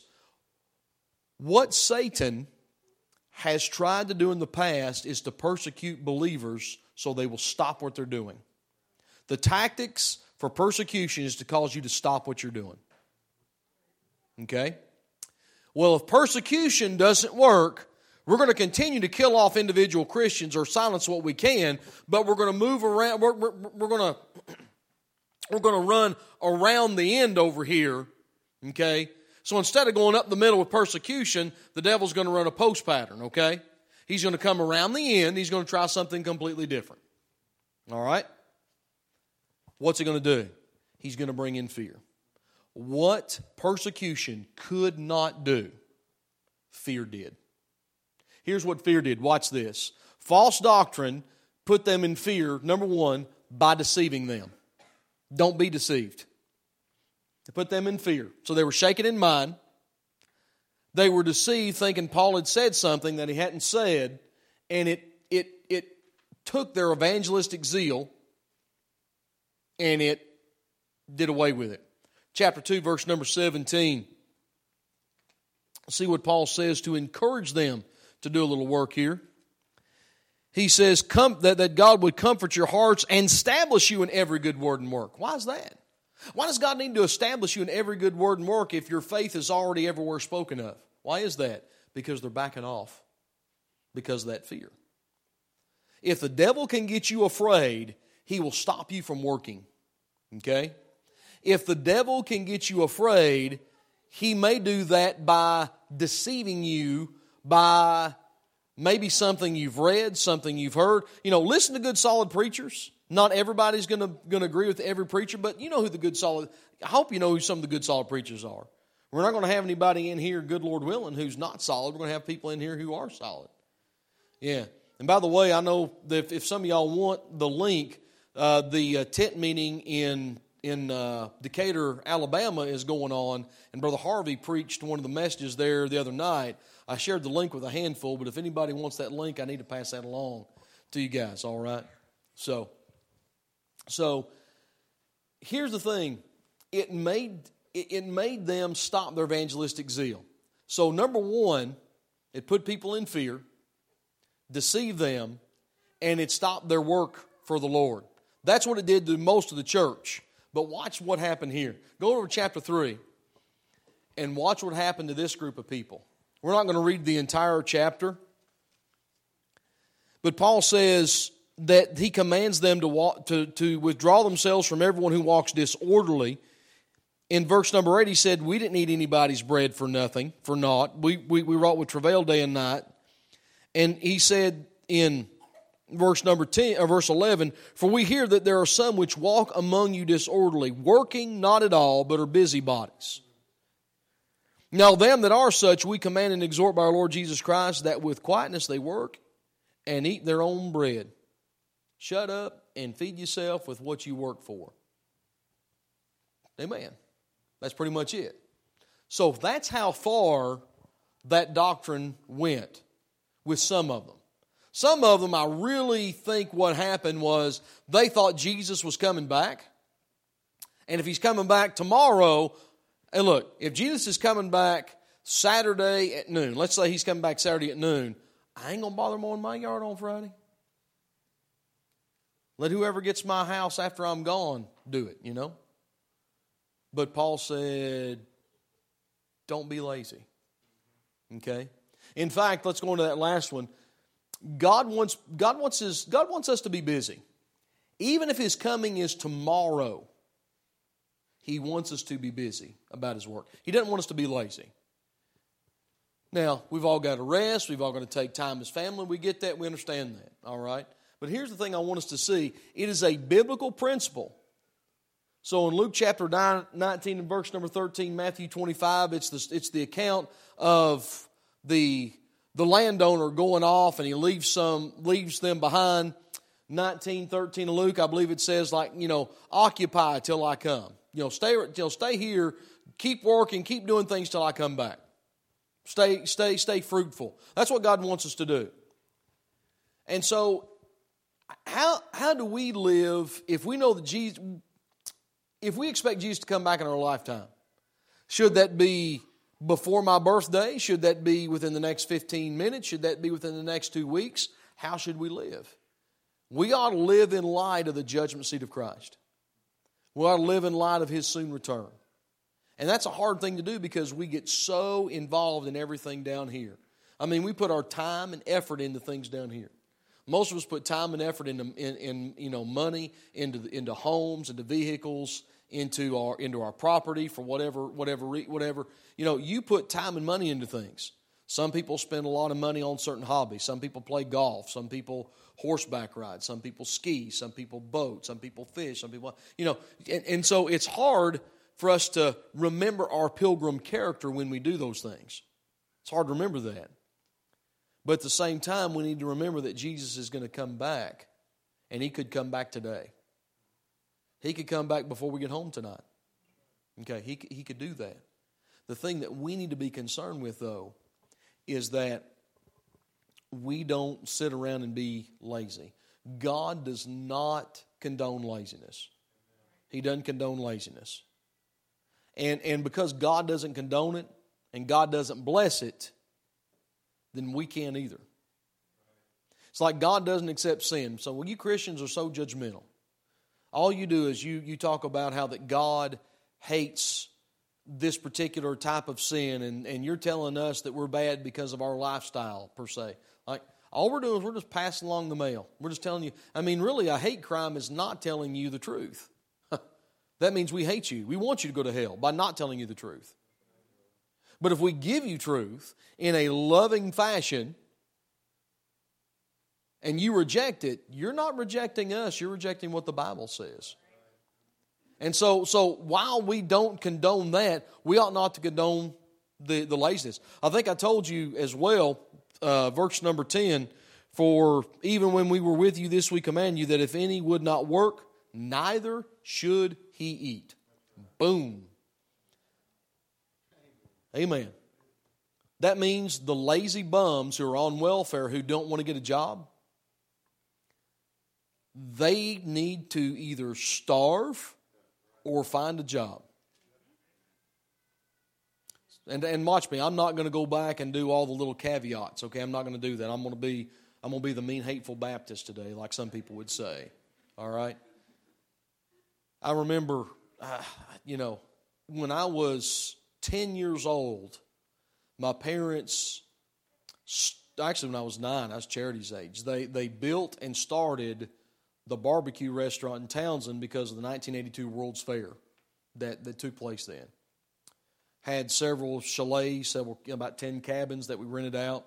What Satan has tried to do in the past is to persecute believers so they will stop what they're doing. The tactics for persecution is to cause you to stop what you're doing. Okay? Well, if persecution doesn't work, we're going to continue to kill off individual Christians or silence what we can, but we're going to move around. We're going to run around the end over here. Okay? So instead of going up the middle with persecution, the devil's going to run a post pattern. Okay? He's going to come around the end. He's going to try something completely different. All right? What's he going to do? He's going to bring in fear. What persecution could not do, fear did. Here's what fear did. Watch this. False doctrine put them in fear, number one, by deceiving them. Don't be deceived. It put them in fear. So they were shaken in mind. They were deceived thinking Paul had said something that he hadn't said, and it took their evangelistic zeal and it did away with it. Chapter 2, verse number 17. See what Paul says to encourage them to do a little work here. He says that God would comfort your hearts and establish you in every good word and work. Why is that? Why does God need to establish you in every good word and work if your faith is already everywhere spoken of? Why is that? Because they're backing off because of that fear. If the devil can get you afraid, he will stop you from working. Okay? If the devil can get you afraid, he may do that by deceiving you by maybe something you've read, something you've heard. Listen to good, solid preachers. Not everybody's going to agree with every preacher, but you know who the good, solid... I hope you know who some of the good, solid preachers are. We're not going to have anybody in here, good Lord willing, who's not solid. We're going to have people in here who are solid. Yeah. And by the way, I know that if some of y'all want the link, the tent meeting in Decatur, Alabama is going on, and Brother Harvey preached one of the messages there the other night. I shared the link with a handful, but if anybody wants that link, I need to pass that along to you guys, all right? So here's the thing. It made them stop their evangelistic zeal. So number one, it put people in fear, deceived them, and it stopped their work for the Lord. That's what it did to most of the church. But watch what happened here. Go over to chapter 3 and watch what happened to this group of people. We're not going to read the entire chapter. But Paul says that he commands them to withdraw themselves from everyone who walks disorderly. In verse number 8, he said, we didn't eat anybody's bread for nothing, for naught. We wrought with travail day and night. And he said in verse 11, for we hear that there are some which walk among you disorderly, working not at all, but are busybodies. Now them that are such we command and exhort by our Lord Jesus Christ, that with quietness they work and eat their own bread. Shut up and feed yourself with what you work for. Amen. That's pretty much it. So that's how far that doctrine went with some of them. Some of them, I really think what happened was they thought Jesus was coming back. And if he's coming back tomorrow, and look, if Jesus is coming back Saturday at noon, let's say he's coming back Saturday at noon, I ain't going to bother mowing my yard on Friday. Let whoever gets my house after I'm gone do it, you know. But Paul said, don't be lazy. Okay? In fact, let's go into that last one. God wants us to be busy. Even if his coming is tomorrow, he wants us to be busy about his work. He doesn't want us to be lazy. Now, we've all got to rest. We've all got to take time as family. We get that. We understand that. All right? But here's the thing I want us to see. It is a biblical principle. So in Luke chapter 19 and verse number 13, Matthew 25, it's the account of the landowner going off, and he leaves them behind. 19:13 of Luke, I believe it says, occupy till I come. Stay here, keep working, keep doing things till I come back. Stay fruitful. That's what God wants us to do. And so, how do we live if we know that Jesus? If we expect Jesus to come back in our lifetime, should that be before my birthday? Should that be within the next 15 minutes? Should that be within the next 2 weeks? How should we live? We ought to live in light of the judgment seat of Christ. We ought to live in light of his soon return. And that's a hard thing to do because we get so involved in everything down here. I mean, we put our time and effort into things down here. Most of us put time and effort into money, into homes, into vehicles, into our property for whatever. You put time and money into things. Some people spend a lot of money on certain hobbies. Some people play golf. Some people horseback ride. Some people ski. Some people boat. Some people fish. Some people, and so it's hard for us to remember our pilgrim character when we do those things. It's hard to remember that. But at the same time, we need to remember that Jesus is going to come back, and he could come back today. He could come back before we get home tonight. Okay, he could do that. The thing that we need to be concerned with, though, is that we don't sit around and be lazy. God does not condone laziness. He doesn't condone laziness. And because God doesn't condone it, and God doesn't bless it, then we can't either. It's like God doesn't accept sin. So you Christians are so judgmental. All you do is you talk about how that God hates this particular type of sin, and you're telling us that we're bad because of our lifestyle, per se. Like, all we're doing is we're just passing along the mail. We're just telling you. I mean, really, a hate crime is not telling you the truth. That means we hate you. We want you to go to hell by not telling you the truth. But if we give you truth in a loving fashion and you reject it, you're not rejecting us, you're rejecting what the Bible says. And so while we don't condone that, we ought not to condone the laziness. I think I told you as well, verse number 10, for even when we were with you this we command you that if any would not work, neither should he eat. Boom. Amen. That means the lazy bums who are on welfare who don't want to get a job, they need to either starve or find a job. And watch me, I'm not going to go back and do all the little caveats, okay? I'm not going to do that. I'm going to be the mean, hateful Baptist today, like some people would say, all right? I remember, when I was 10 years old, my parents, actually when I was 9, I was Charity's age, they built and started the barbecue restaurant in Townsend because of the 1982 World's Fair that took place then. Had several chalets, about 10 cabins that we rented out.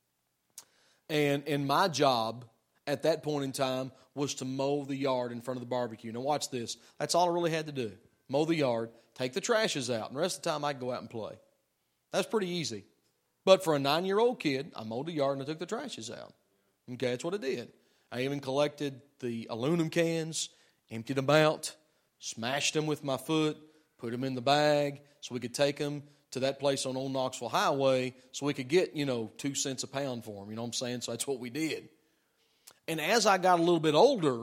And my job at that point in time was to mow the yard in front of the barbecue. Now watch this. That's all I really had to do. Mow the yard, take the trashes out, and the rest of the time I'd go out and play. That's pretty easy. But for a 9-year-old kid, I mowed the yard and I took the trashes out. Okay, that's what I did. I even collected the aluminum cans, emptied them out, smashed them with my foot, put them in the bag so we could take them to that place on Old Knoxville Highway so we could get, 2 cents a pound for them. You know what I'm saying? So that's what we did. And as I got a little bit older,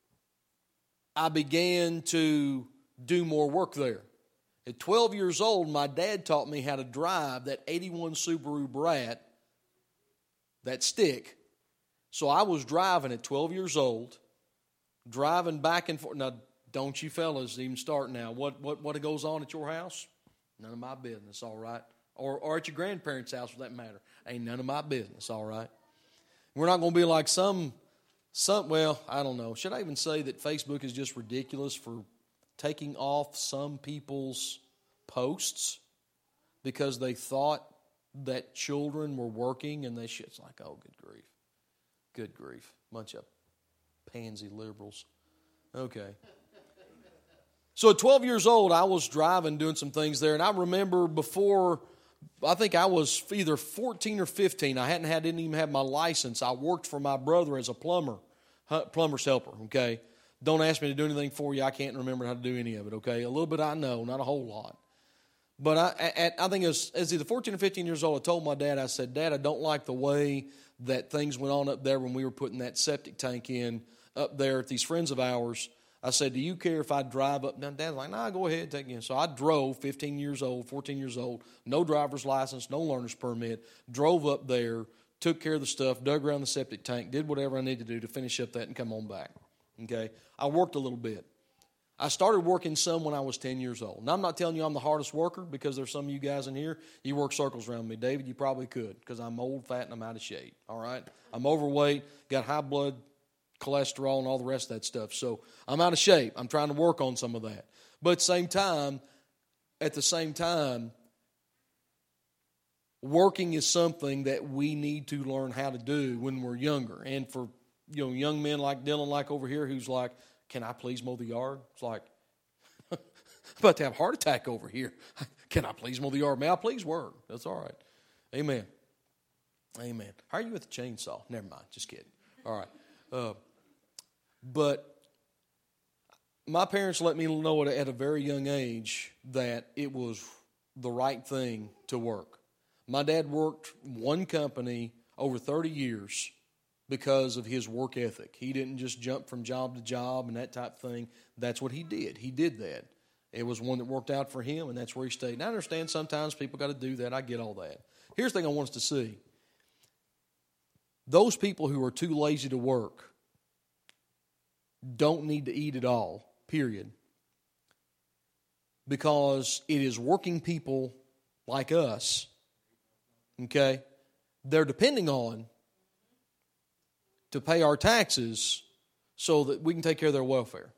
I began to do more work there. At 12 years old, my dad taught me how to drive that 81 Subaru Brat, that stick. So I was driving at 12 years old, driving back and forth. Now, don't you fellas even start now. What goes on at your house? None of my business, all right? Or at your grandparents' house, for that matter. Ain't none of my business, all right? We're not going to be like some, well, I don't know. Should I even say that Facebook is just ridiculous for taking off some people's posts because they thought that children were working and it's like, oh, good grief. Good grief. Bunch of pansy liberals. Okay. So at 12 years old, I was driving, doing some things there, and I remember before, I think I was either 14 or 15. I didn't even have my license. I worked for my brother as a plumber's helper, okay? Don't ask me to do anything for you. I can't remember how to do any of it, okay? A little bit I know, not a whole lot. But I think as either 14 or 15 years old, I told my dad, I said, Dad, I don't like the way that things went on up there when we were putting that septic tank in up there at these friends of ours. I said, do you care if I drive up? Now, Dad's like, nah, go ahead, take it. So I drove 15 years old, 14 years old, no driver's license, no learner's permit, drove up there, took care of the stuff, dug around the septic tank, did whatever I needed to do to finish up that and come on back. Okay? I worked a little bit. I started working some when I was 10 years old. Now, I'm not telling you I'm the hardest worker because there's some of you guys in here, you work circles around me. David, you probably could because I'm old, fat, and I'm out of shape. All right? I'm overweight, got high blood cholesterol and all the rest of that stuff. So I'm out of shape. I'm trying to work on some of that. But at the same time, working is something that we need to learn how to do when we're younger. And for young men like Dylan, like over here, who's like, can I please mow the yard? It's like, I'm about to have a heart attack over here. Can I please mow the yard? May I please work? That's all right. Amen. Amen. How are you with the chainsaw? Never mind. Just kidding. All right. But my parents let me know at a very young age that it was the right thing to work. My dad worked one company over 30 years because of his work ethic. He didn't just jump from job to job and that type of thing. That's what he did. He did that. It was one that worked out for him, and that's where he stayed. And I understand sometimes people got to do that. I get all that. Here's the thing I want us to see. Those people who are too lazy to work don't need to eat at all, period. Because it is working people like us, okay, they're depending on to pay our taxes so that we can take care of their welfare.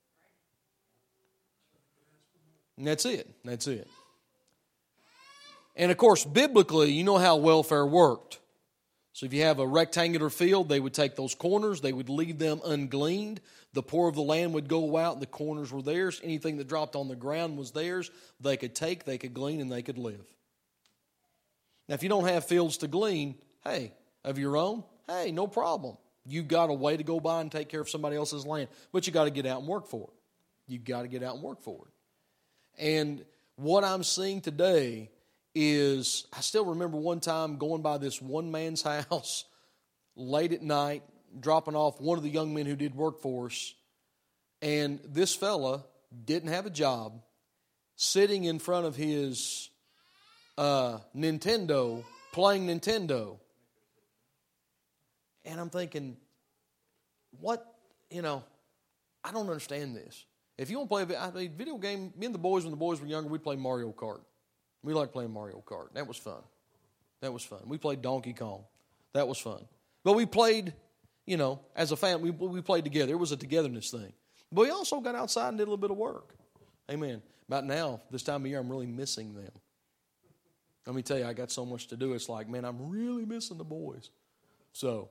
And that's it. That's it. And of course, biblically, you know how welfare worked. So if you have a rectangular field, they would take those corners, they would leave them ungleaned. The poor of the land would go out, and the corners were theirs. Anything that dropped on the ground was theirs. They could take, they could glean, and they could live. Now, if you don't have fields to glean, hey, of your own, hey, no problem. You've got a way to go by and take care of somebody else's land, but you got to get out and work for it. You've got to get out and work for it. And what I'm seeing today is, I still remember one time going by this one man's house late at night, dropping off one of the young men who did work for us, and this fella didn't have a job, sitting in front of his Nintendo, playing Nintendo. And I'm thinking, what, I don't understand this. If you want to play a video game, me and the boys, when the boys were younger, we'd play Mario Kart. We liked playing Mario Kart. That was fun. We played Donkey Kong. That was fun. But we played, as a family, we played together. It was a togetherness thing. But we also got outside and did a little bit of work. Amen. About now, this time of year, I'm really missing them. Let me tell you, I got so much to do. It's like, man, I'm really missing the boys. So,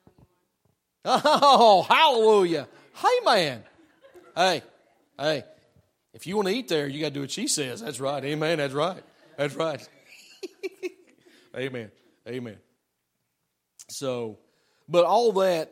oh, hallelujah. Hey, man. Hey, if you want to eat there, you got to do what she says. That's right. Amen. That's right. Amen. So, but all that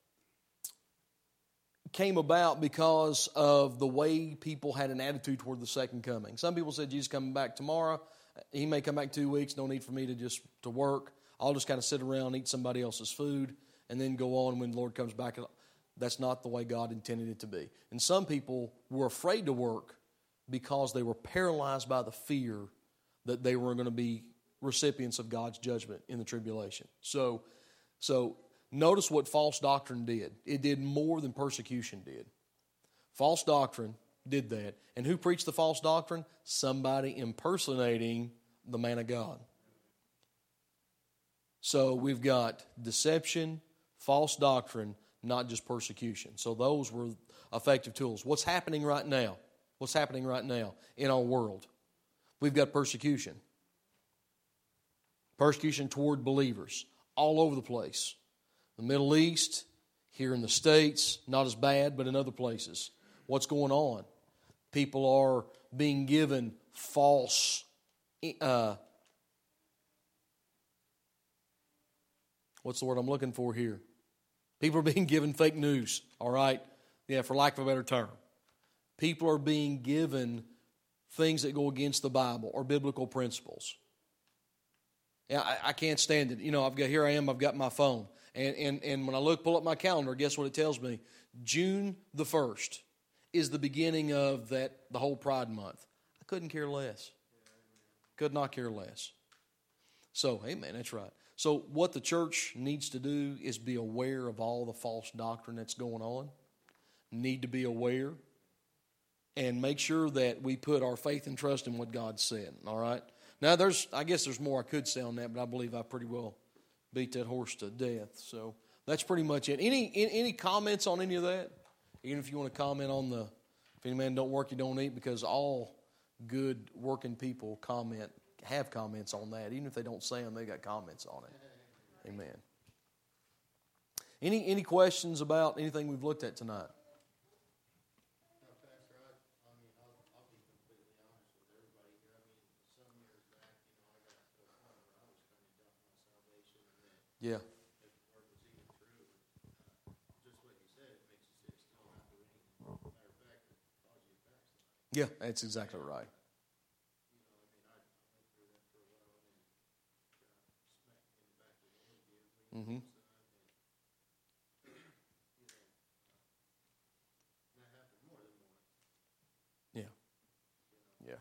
came about because of the way people had an attitude toward the second coming. Some people said, Jesus coming back tomorrow. He may come back 2 weeks. No need for me to work. I'll just kind of sit around, eat somebody else's food, and then go on when the Lord comes back. That's not the way God intended it to be. And some people were afraid to work because they were paralyzed by the fear that they were going to be recipients of God's judgment in the tribulation. So notice what false doctrine did. It did more than persecution did. False doctrine did that. And who preached the false doctrine? Somebody impersonating the man of God. So we've got deception, false doctrine, not just persecution. So those were effective tools. What's happening right now? What's happening right now in our world? We've got persecution. Persecution toward believers all over the place. The Middle East, here in the States, not as bad, but in other places. What's going on? People are being given false, what's the word I'm looking for here? People are being given fake news, all right? Yeah, for lack of a better term. People are being given things that go against the Bible or biblical principles. Yeah, I can't stand it. Here I am, I've got my phone. And when I pull up my calendar, guess what it tells me? June the 1st is the beginning of the whole Pride Month. I couldn't care less. Could not care less. So, amen, that's right. So what the church needs to do is be aware of all the false doctrine that's going on. Need to be aware and make sure that we put our faith and trust in what God said, all right? Now, I guess there's more I could say on that, but I believe I pretty well beat that horse to death. So that's pretty much it. Any comments on any of that? Even if you want to comment on if any man don't work, you don't eat, because all good working people have comments on that. Even if they don't say them, they got comments on it. Amen. Any questions about anything we've looked at tonight? Yeah. Yeah, that's exactly right. Mm-hmm. Yeah. Yeah.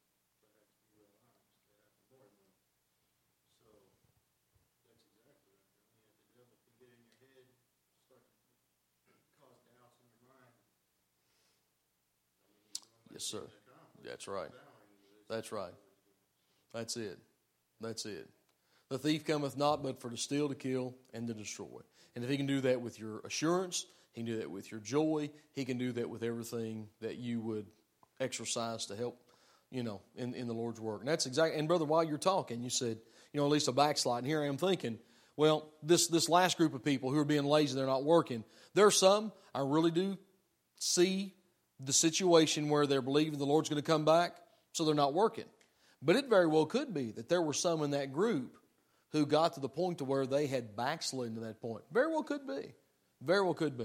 Yes, sir. That's right. That's right. That's it. That's it. The thief cometh not but for to steal, to kill, and to destroy. And if he can do that with your assurance, he can do that with your joy, he can do that with everything that you would exercise to help, in the Lord's work. And that's exactly, and brother, while you're talking, you said, at least a backslide. And here I am thinking, well, this last group of people who are being lazy, they're not working. There are some, I really do see the situation where they're believing the Lord's going to come back, so they're not working. But it very well could be that there were some in that group who got to the point to where they had backslidden to that point. Very well could be. Very well could be.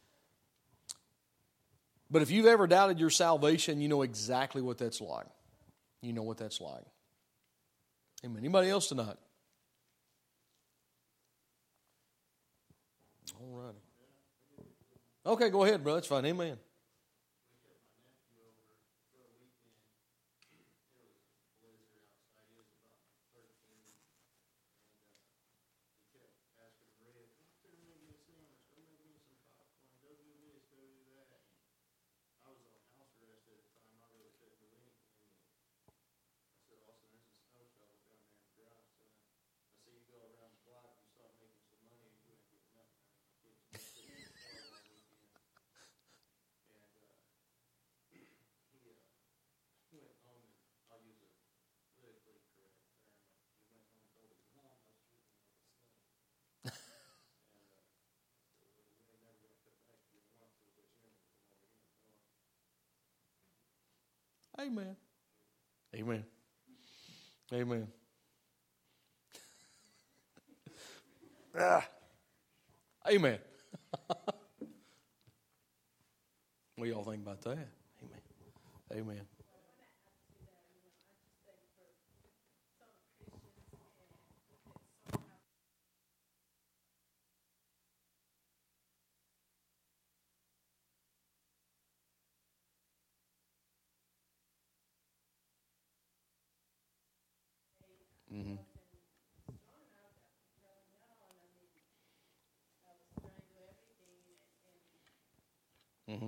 But if you've ever doubted your salvation, you know exactly what that's like. You know what that's like. Amen. Anybody else tonight? All righty. Okay, go ahead, brother. It's fine. Amen. Amen. Amen. Amen. Amen. What do y'all think about that? Amen. Amen. Mm-hmm. Mm-hmm.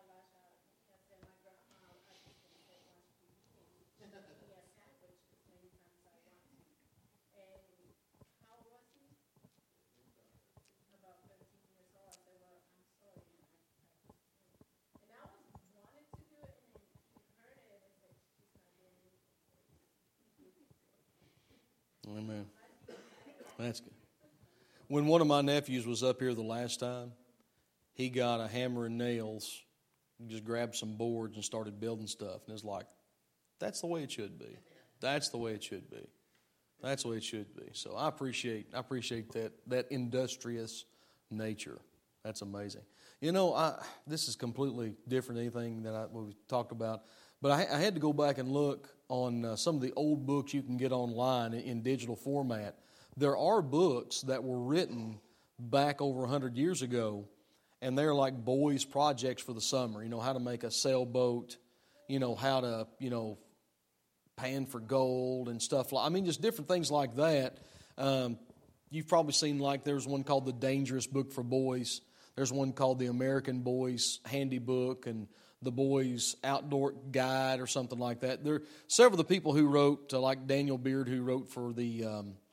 Amen. That's good. When one of my nephews was up here the last time, he got a hammer and nails, just grabbed some boards and started building stuff. And it's like, that's the way it should be. That's the way it should be. That's the way it should be. So I appreciate that industrious nature. That's amazing. You know, this is completely different than anything that we talked about. But I had to go back and look on some of the old books you can get online in digital format. There are books that were written back over 100 years ago, and they're like boys' projects for the summer. You know, how to make a sailboat, you know, how to, you know, pan for gold and stuff. I mean, just different things like that. You've probably seen, like, there's one called The Dangerous Book for Boys. There's one called The American Boys Handy Book and The Boys Outdoor Guide or something like that. There are several of the people who wrote, like Daniel Beard, who wrote for the,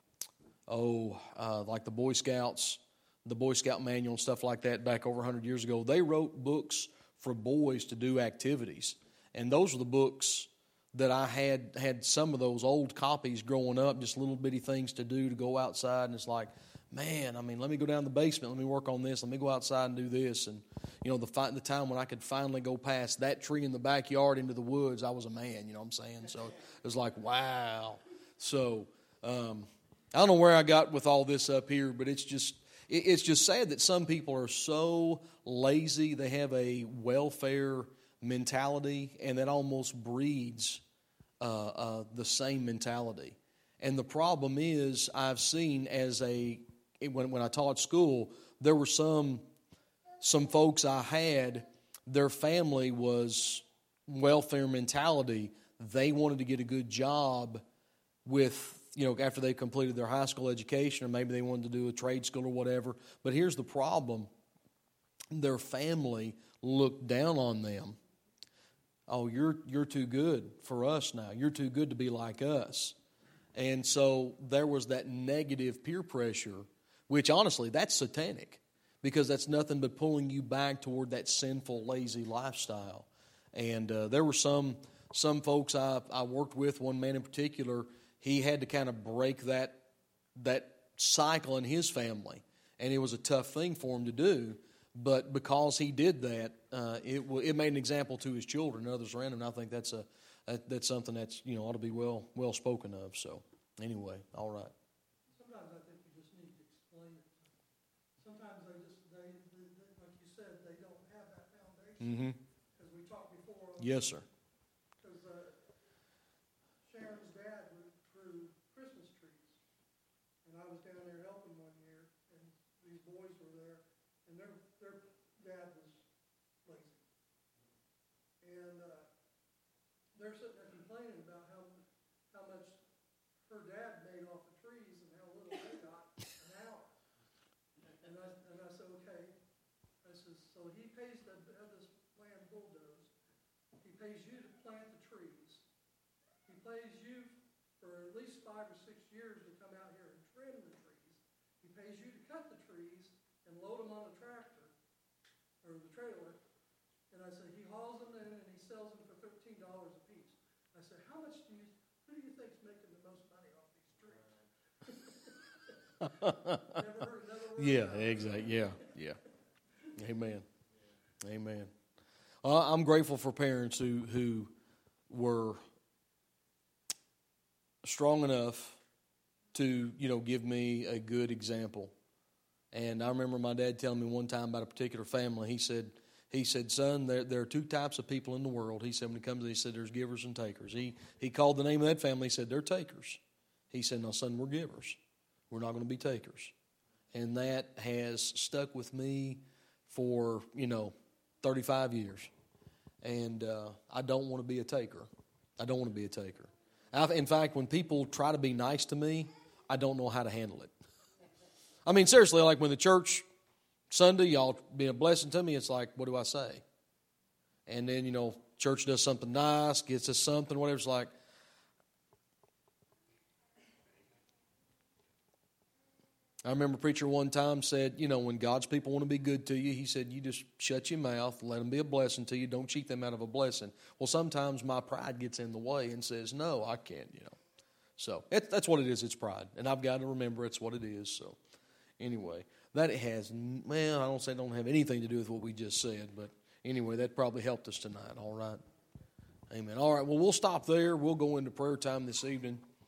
like the Boy Scouts, the Boy Scout Manual and stuff like that back over 100 years ago. They wrote books for boys to do activities. And those were the books that I had some of those old copies growing up, just little bitty things to do to go outside. And it's like, man, I mean, let me go down the basement, let me work on this, let me go outside and do this. And, you know, the time when I could finally go past that tree in the backyard into the woods, I was a man, you know what I'm saying? So it was like, wow. So I don't know where I got with all this up here, but it's just sad that some people are so lazy. They have a welfare mentality, and that almost breeds the same mentality. And the problem is, I've seen when I taught school, there were some folks I had, their family was welfare mentality. They wanted to get a good job with, you know, after they completed their high school education, or maybe they wanted to do a trade school or whatever. But here's the problem. Their family looked down on them. Oh, you're too good for us now. You're too good to be like us. And so there was that negative peer pressure, which honestly, that's satanic, because that's nothing but pulling you back toward that sinful, lazy lifestyle. And there were some folks I worked with, one man in particular, he had to kind of break that cycle in his family. And it was a tough thing for him to do. But because he did that, it made an example to his children and others around him. And I think that's something that's, you know, ought to be well spoken of. So anyway, all right. Sometimes I think you just need to explain it. Sometimes Mm-hmm. Because we talked before. Yes, sir. Because Sharon's dad grew Christmas trees, and I was down there helping one year, and these boys were there, and their dad was lazy, and they're sitting there complaining about how much her dad made off the trees and how little they got an hour. And I said, okay. I said, so he pays to have this land bulldozed. He pays you to plant the trees. He pays you for at least 5 or 6 years to come out here and trim the trees. He pays you to cut the trees and load them on a tractor or the trailer. And I said, he hauls them in and he sells them for $13 a piece. I said, who do you think's making the most money off these trees? Never heard another word. Yeah, exactly. Yeah. Amen. Amen. I'm grateful for parents who were strong enough to, give me a good example. And I remember my dad telling me one time about a particular family. He said, son, there are two types of people in the world. He said, when it comes to this, he said, there's givers and takers. He called the name of that family. He said, they're takers. He said, no, son, we're givers. We're not going to be takers. And that has stuck with me for, 35 years. And I don't want to be a taker. I don't want to be a taker. In fact, when people try to be nice to me, I don't know how to handle it. I mean, seriously, like when the church Sunday, y'all be a blessing to me, it's like, what do I say? And then, church does something nice, gets us something, whatever. It's like, I remember a preacher one time said, when God's people want to be good to you, he said, you just shut your mouth, let them be a blessing to you, don't cheat them out of a blessing. Well, sometimes my pride gets in the way and says, no, I can't, So that's what it is, it's pride. And I've got to remember it's what it is. So anyway, that has, I don't have anything to do with what we just said, but anyway, that probably helped us tonight, all right? Amen. All right, well, we'll stop there. We'll go into prayer time this evening.